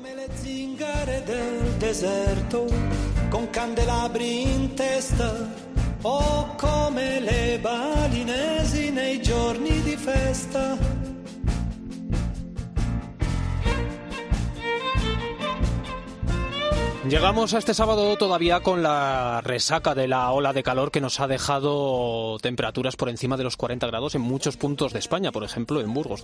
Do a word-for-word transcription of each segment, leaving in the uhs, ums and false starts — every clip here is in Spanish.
Come le zingare del deserto, con candelabri in testa, o come le balinesi nei giorni di festa. Llegamos a este sábado todavía con la resaca de la ola de calor que nos ha dejado temperaturas por encima de los cuarenta grados en muchos puntos de España, por ejemplo en Burgos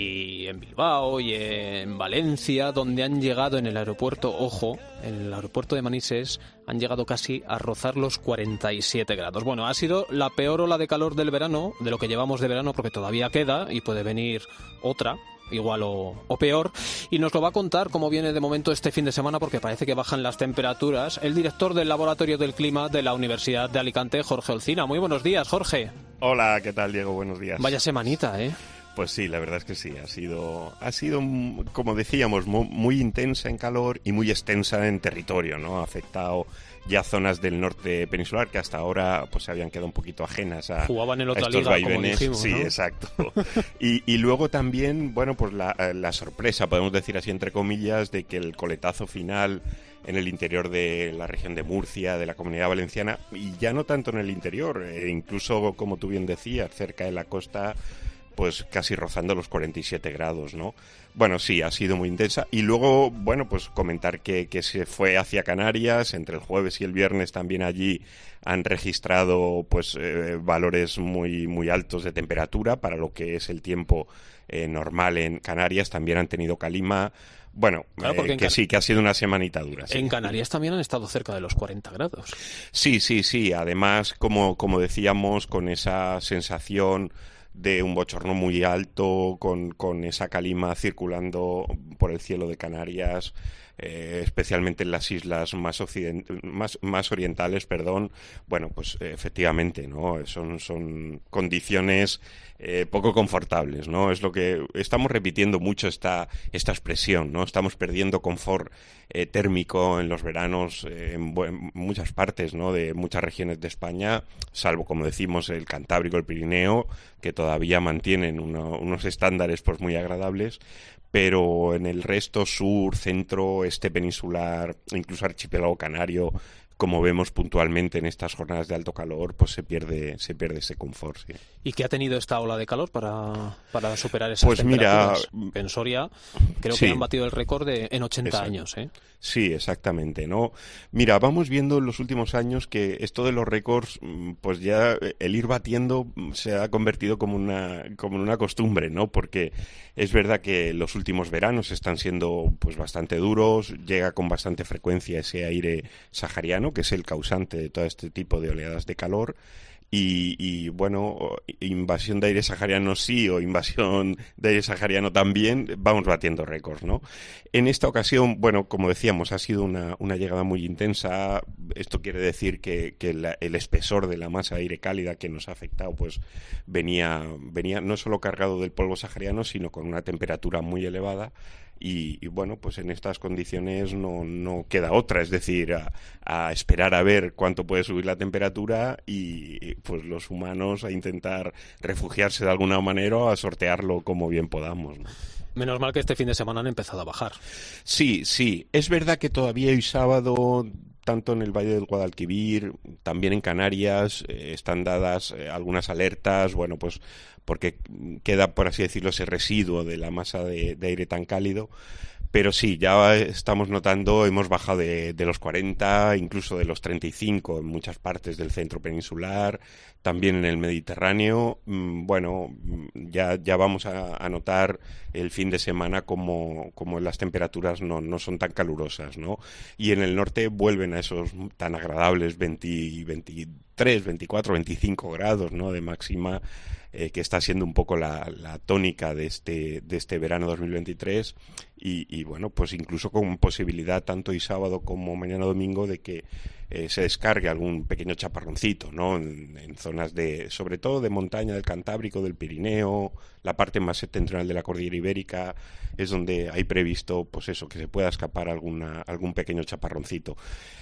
y en Bilbao y en Valencia, donde han llegado en el aeropuerto, ojo, en el aeropuerto de Manises, han llegado casi a rozar los cuarenta y siete grados. Bueno, ha sido la peor ola de calor del verano, de lo que llevamos de verano, porque todavía queda y puede venir otra, igual o, o peor, y nos lo va a contar cómo viene de momento este fin de semana, porque parece que bajan las temperaturas, el director del Laboratorio del Clima de la Universidad de Alicante, Jorge Olcina. Muy buenos días, Jorge. Hola, ¿qué tal, Diego? Buenos días. Vaya semanita, ¿eh? Pues sí, la verdad es que sí, ha sido, ha sido como decíamos, muy, muy intensa en calor y muy extensa en territorio, ¿no? Ha afectado ya zonas del norte peninsular que hasta ahora pues se habían quedado un poquito ajenas a, Jugaban en otra a estos liga, vaivenes. Como dijimos, sí, ¿no? exacto. y, y luego también, bueno, pues la, la sorpresa, podemos decir así entre comillas, de que el coletazo final en el interior de la región de Murcia, de la Comunidad Valenciana, y ya no tanto en el interior, eh, incluso, como tú bien decías, cerca de la costa, pues casi rozando los cuarenta y siete grados, ¿no? Bueno, sí, ha sido muy intensa. Y luego, bueno, pues comentar que, que se fue hacia Canarias, entre el jueves y el viernes también allí han registrado pues eh, valores muy, muy altos de temperatura para lo que es el tiempo eh, normal en Canarias. También han tenido calima. Bueno, claro, eh, que Can... sí, que ha sido una semanita dura. Sí. En Canarias también han estado cerca de los cuarenta grados. Sí, sí, sí. Además, como, como decíamos, con esa sensación de un bochorno muy alto, con, con esa calima circulando por el cielo de Canarias, eh, especialmente en las islas más, occident- más, más orientales, perdón. Bueno, pues eh, efectivamente, ¿no? Son, son condiciones eh, poco confortables, ¿no? Es lo que estamos repitiendo mucho esta, esta expresión, ¿no? Estamos perdiendo confort eh, térmico en los veranos eh, en, bu- en muchas partes, ¿no? De muchas regiones de España, salvo, como decimos, el Cantábrico, el Pirineo, que todavía mantienen uno, unos estándares pues muy agradables, pero en el resto, sur, centro, este peninsular, incluso archipiélago canario, como vemos puntualmente en estas jornadas de alto calor, pues se pierde se pierde ese confort. Sí. ¿Y qué ha tenido esta ola de calor para, para superar esas pues temperaturas? Mira, en Soria creo sí. que han batido el récord de, en ochenta Exacto. años, ¿eh? Sí, exactamente, ¿no? Mira, vamos viendo en los últimos años que esto de los récords, pues ya el ir batiendo se ha convertido como una como en una costumbre, ¿no? Porque es verdad que los últimos veranos están siendo pues bastante duros, llega con bastante frecuencia ese aire sahariano, que es el causante de todo este tipo de oleadas de calor. Y, y bueno, invasión de aire sahariano sí o invasión de aire sahariano también, vamos batiendo récords, ¿no? En esta ocasión, bueno, como decíamos, ha sido una, una llegada muy intensa. Esto quiere decir que, que la, el espesor de la masa de aire cálida que nos ha afectado, pues venía, venía no solo cargado del polvo sahariano, sino con una temperatura muy elevada. Y, y bueno, pues en estas condiciones no, no queda otra, es decir, a, a esperar a ver cuánto puede subir la temperatura y pues los humanos a intentar refugiarse de alguna manera o a sortearlo como bien podamos, ¿no? Menos mal que este fin de semana han empezado a bajar. Sí, sí. Es verdad que todavía hoy sábado, tanto en el Valle del Guadalquivir, también en Canarias, eh, están dadas eh, algunas alertas, bueno, pues porque queda, por así decirlo, ese residuo de la masa de, de aire tan cálido. Pero sí, ya estamos notando, hemos bajado de, de los cuarenta, incluso de los treinta y cinco en muchas partes del centro peninsular, también en el Mediterráneo. Bueno, ya, ya vamos a, a notar el fin de semana como, como las temperaturas no, no son tan calurosas, ¿no? Y en el norte vuelven a esos tan agradables veinte, veintitrés, veinticuatro, veinticinco grados, ¿no? De máxima, eh, que está siendo un poco la, la tónica de este, de este verano dos mil veintitrés. Y, y bueno, pues incluso con posibilidad tanto hoy sábado como mañana domingo de que eh, se descargue algún pequeño chaparroncito, ¿no? En, en zonas de, sobre todo de montaña del Cantábrico, del Pirineo, la parte más septentrional de la cordillera ibérica, es donde hay previsto, pues eso, que se pueda escapar alguna, algún pequeño chaparroncito.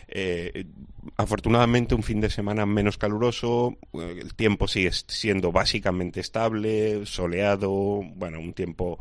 Eh, afortunadamente un fin de semana menos caluroso, el tiempo sigue siendo básicamente estable, soleado, bueno, un tiempo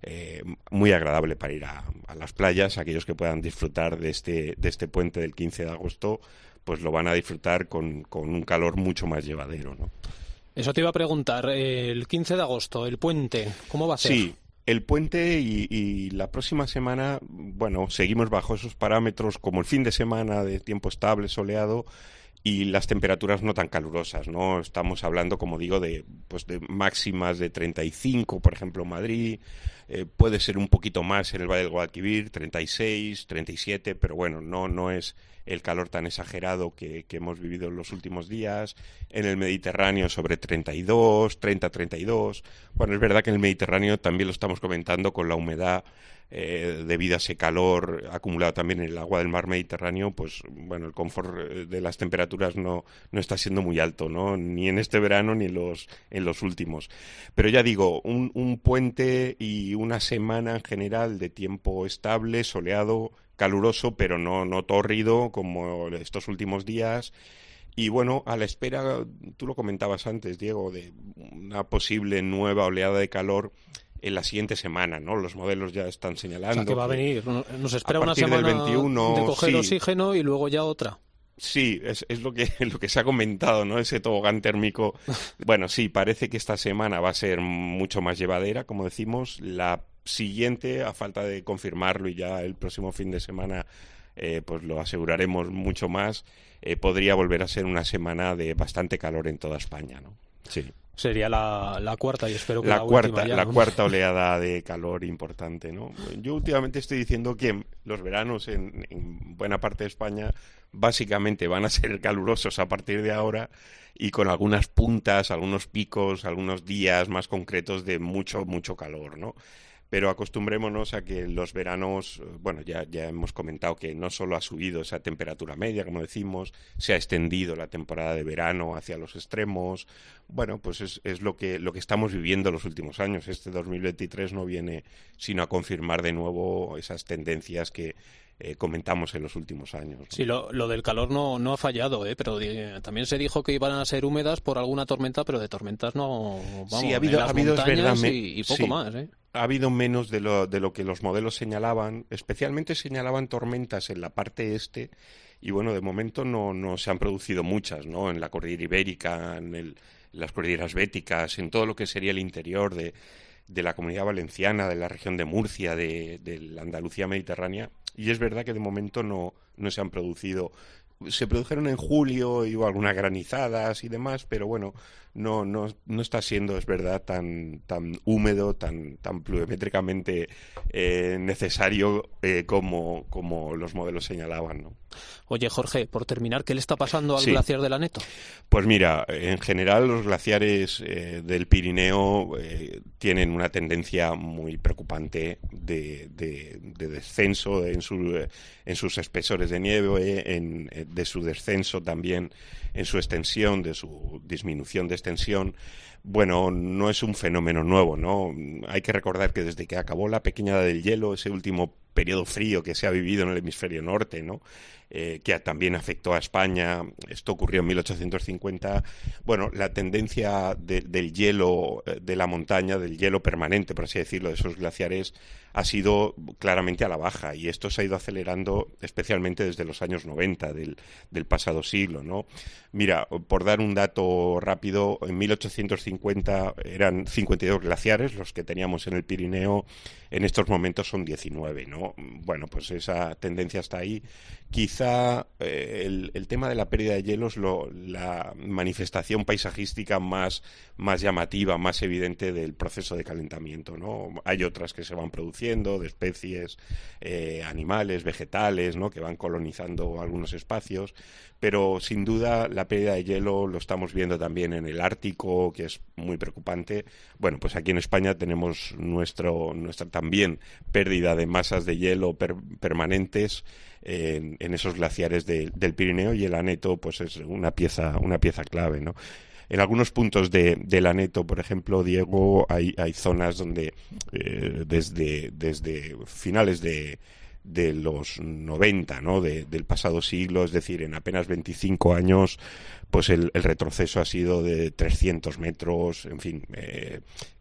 eh, muy agradable para ir a, a las playas. Aquellos que puedan disfrutar de este, de este puente del quince de agosto, pues lo van a disfrutar con, con un calor mucho más llevadero, ¿no? Eso te iba a preguntar, el quince de agosto, el puente, ¿cómo va a ser? Sí, el puente y, y la próxima semana, bueno, seguimos bajo esos parámetros como el fin de semana de tiempo estable, soleado, y las temperaturas no tan calurosas, ¿no? Estamos hablando, como digo, de pues de máximas de treinta y cinco, por ejemplo, en Madrid, eh, puede ser un poquito más en el Valle del Guadalquivir, treinta y seis, treinta y siete, pero bueno, no, no es el calor tan exagerado que, que hemos vivido en los últimos días. En el Mediterráneo sobre treinta y dos, treinta, treinta y dos. Bueno, es verdad que en el Mediterráneo también lo estamos comentando con la humedad eh, debido a ese calor acumulado también en el agua del mar Mediterráneo, pues bueno, el confort de las temperaturas no, no está siendo muy alto, ¿no? Ni en este verano ni en los, en los últimos. Pero ya digo, un, un puente y una semana en general de tiempo estable, soleado, caluroso, pero no, no tórrido como estos últimos días. Y bueno, a la espera, tú lo comentabas antes, Diego, de una posible nueva oleada de calor en la siguiente semana, ¿no? Los modelos ya están señalando. O sea, que va a venir. Nos espera a una semana del veintiuno, de coger sí. oxígeno y luego ya otra. Sí, es, es lo que lo que se ha comentado, ¿no? Ese tobogán térmico. Bueno, sí, parece que esta semana va a ser mucho más llevadera, como decimos. La siguiente, a falta de confirmarlo, y ya el próximo fin de semana eh, pues lo aseguraremos mucho más, eh, podría volver a ser una semana de bastante calor en toda España, ¿no? Sí. Sería la, la cuarta y espero que la, la cuarta, última ya, la ¿no? cuarta oleada de calor importante, ¿no? Yo últimamente estoy diciendo que los veranos en, en buena parte de España básicamente van a ser calurosos a partir de ahora, y con algunas puntas, algunos picos, algunos días más concretos de mucho, mucho calor, ¿no? Pero acostumbrémonos a que los veranos, bueno, ya, ya hemos comentado que no solo ha subido esa temperatura media, como decimos, se ha extendido la temporada de verano hacia los extremos. Bueno, pues es, es lo que, lo que estamos viviendo los últimos años. Este dos mil veintitrés no viene sino a confirmar de nuevo esas tendencias que eh, comentamos en los últimos años, ¿no? Sí, lo, lo del calor no, no ha fallado, ¿eh? Pero eh, también se dijo que iban a ser húmedas por alguna tormenta, pero de tormentas no, vamos, sí, ha habido, en las ha habido es verdad, me, y, y poco sí. más, ¿eh? Ha habido menos de lo, de lo que los modelos señalaban, especialmente señalaban tormentas en la parte este, y bueno, de momento no, no se han producido muchas, ¿no? En la cordillera ibérica, en, el, en las cordilleras béticas, en todo lo que sería el interior de, de la Comunidad Valenciana, de la región de Murcia, de, de la Andalucía mediterránea, y es verdad que de momento no, no se han producido. Se produjeron en julio y hubo algunas granizadas y demás, pero bueno, no, no, no está siendo, es verdad, tan, tan húmedo, tan, tan pluviométricamente eh, necesario eh, como, como los modelos señalaban, ¿no? Oye, Jorge, por terminar, ¿qué le está pasando al sí. glaciar del Aneto? Pues mira, en general los glaciares eh, del Pirineo eh, tienen una tendencia muy preocupante de, de, de descenso en, su, en sus espesores de nieve, en, de su descenso también en su extensión, de su disminución de extensión. Bueno, no es un fenómeno nuevo, ¿no? Hay que recordar que desde que acabó la pequeña edad del hielo, ese último periodo frío que se ha vivido en el hemisferio norte, ¿no? Eh, que también afectó a España, esto ocurrió en mil ochocientos cincuenta, bueno, la tendencia de, del hielo de la montaña, del hielo permanente, por así decirlo, de esos glaciares, ha sido claramente a la baja, y esto se ha ido acelerando especialmente desde los años noventa del, del pasado siglo, ¿no? Mira, por dar un dato rápido, en mil ochocientos cincuenta eran cincuenta y dos glaciares los que teníamos en el Pirineo, en estos momentos son diecinueve, ¿no? Bueno, pues esa tendencia está ahí. Quizá eh, el, el tema de la pérdida de hielo es lo, la manifestación paisajística más, más llamativa, más evidente del proceso de calentamiento, ¿no? Hay otras que se van produciendo, de especies, eh, animales, vegetales, ¿no? Que van colonizando algunos espacios, pero sin duda la pérdida de hielo lo estamos viendo también en el Ártico, que es muy preocupante. Bueno, pues aquí en España tenemos nuestro, nuestra también pérdida de masas de hielo per, permanentes en, en esos glaciares de, del Pirineo, y el Aneto pues es una pieza, una pieza clave, ¿no? En algunos puntos de, del Aneto, por ejemplo, Diego, hay, hay zonas donde eh, desde, desde finales de de los noventa, ¿no? De, del pasado siglo, es decir, en apenas veinticinco años, pues el, el retroceso ha sido de trescientos metros, en fin, eh,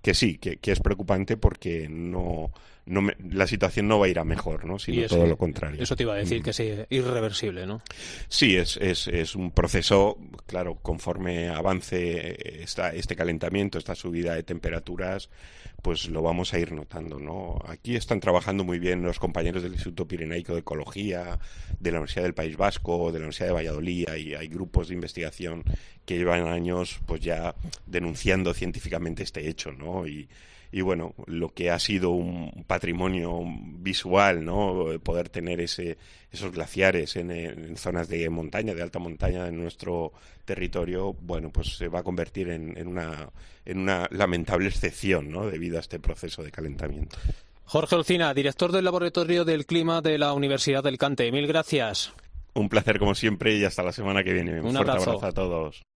que sí, que, que es preocupante porque no, no me, la situación no va a ir a mejor, ¿no? Sino todo lo contrario. Eso te iba a decir, mm. que es irreversible, ¿no? Sí, es, es, es un proceso, claro, conforme avance esta, este calentamiento, esta subida de temperaturas, pues lo vamos a ir notando, ¿no? Aquí están trabajando muy bien los compañeros del Instituto Pirenaico de Ecología, de la Universidad del País Vasco, de la Universidad de Valladolid, y hay grupos de investigación que llevan años pues ya denunciando científicamente este hecho, ¿no? Y, y bueno, lo que ha sido un patrimonio visual, ¿no? Poder tener ese, esos glaciares en, en zonas de montaña, de alta montaña en nuestro territorio, bueno, pues se va a convertir en, en una en una lamentable excepción, ¿no? Debido a este proceso de calentamiento. Jorge Olcina, director del Laboratorio del Clima de la Universidad del Cante. Mil gracias. Un placer como siempre y hasta la semana que viene. Un, Un fuerte abrazo. abrazo a todos.